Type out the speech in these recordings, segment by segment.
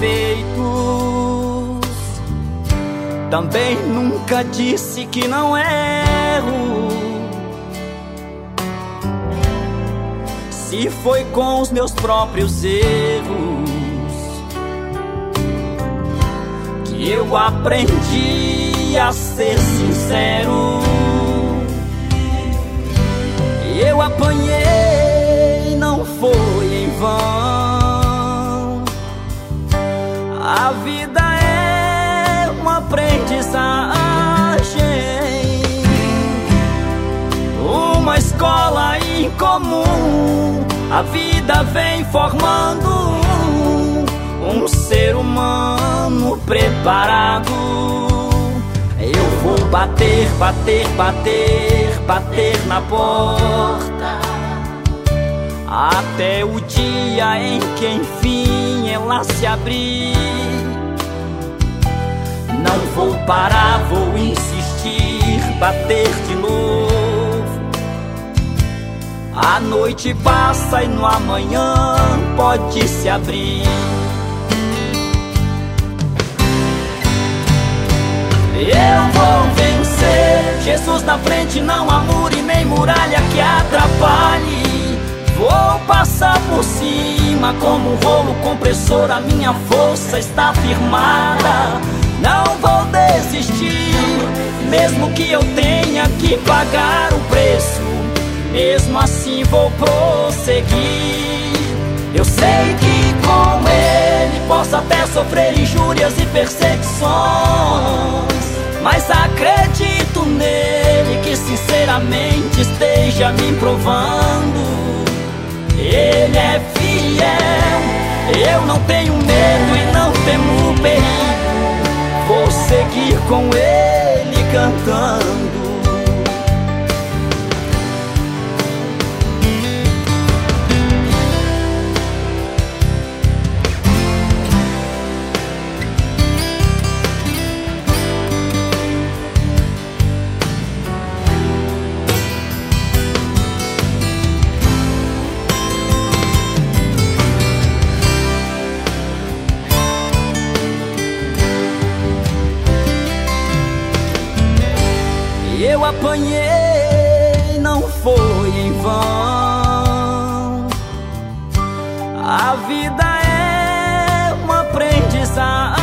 defeitos. Também nunca disse que não erro. Se foi com os meus próprios erros que eu aprendi a ser sincero. Eu apanhei, não foi em vão. A vida é uma aprendizagem, uma escola incomum. A vida vem formando um ser humano preparado. Eu vou bater, bater, bater, bater na porta, até o dia em que enfim ela se abrir. Não vou parar, vou insistir, bater de novo. A noite passa e no amanhã pode se abrir. Eu vou vencer, Jesus na frente, não há muro e nem muralha que atrapalhe. Vou passar por cima como um rolo compressor, a minha força está firmada. Não vou desistir, mesmo que eu tenha que pagar o preço. Mesmo assim vou prosseguir. Eu sei que com Ele posso até sofrer injúrias e perseguições, mas acredito nele que sinceramente esteja me provando. Ele é fiel, eu não tenho medo e não temo o perigo. Vou seguir com ele cantando. Eu apanhei, não foi em vão. A vida é uma aprendizagem,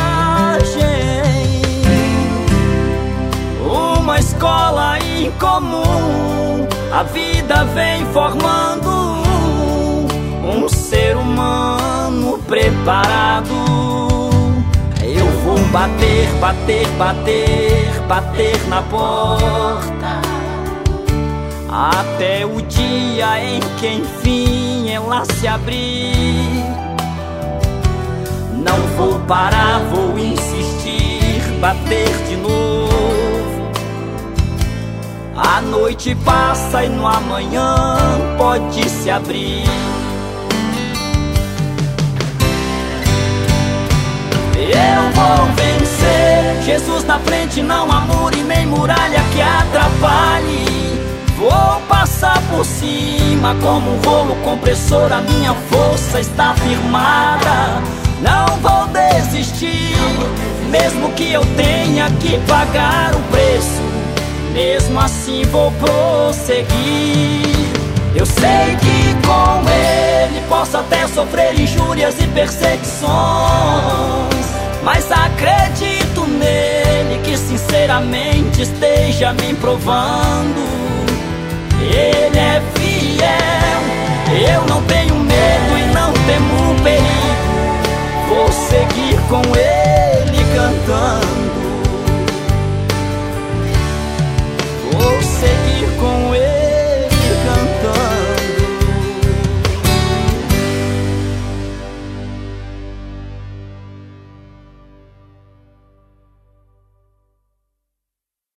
uma escola incomum. A vida vem formando um ser humano preparado. Eu vou bater, bater, bater, bater na porta, até o dia em que enfim ela se abrir. Não vou parar, vou insistir, bater de novo. A noite passa e no amanhã pode se abrir. Eu vou vencer, Jesus na frente, não há muro e nem muralha que atrapalhe. Vou passar por cima como um rolo compressor, a minha força está firmada. Não vou desistir, mesmo que eu tenha que pagar o preço. Mesmo assim vou prosseguir. Eu sei que com ele posso até sofrer injúrias e perseguições, mas acredito nele que sinceramente esteja me provando. Ele é fiel, eu não tenho medo e não temo o perigo. Vou seguir com ele cantando. Vou seguir com ele.